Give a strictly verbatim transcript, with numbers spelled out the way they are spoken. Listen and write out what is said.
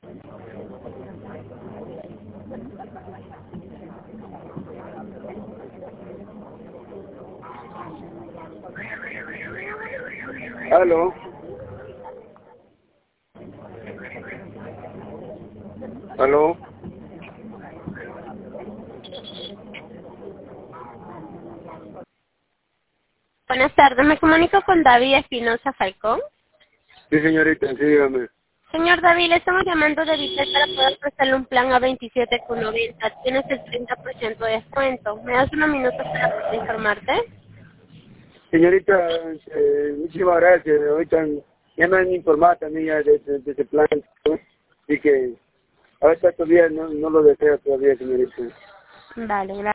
Aló. Aló. Buenas tardes, me comunico con David Espinosa Falcón. Sí, señorita, sí, dígame. Señor David, le estamos llamando de Vitel para poder prestarle un plan a veintisiete con noventa. Tienes el treinta por ciento de descuento. ¿Me das unos minutos para poder informarte? Señorita, eh, muchísimas gracias. Ahorita ya me han informado también ya de, de, de ese plan, ¿no? Así que ahorita todavía no, no lo deseo todavía, señorita. Vale, gracias.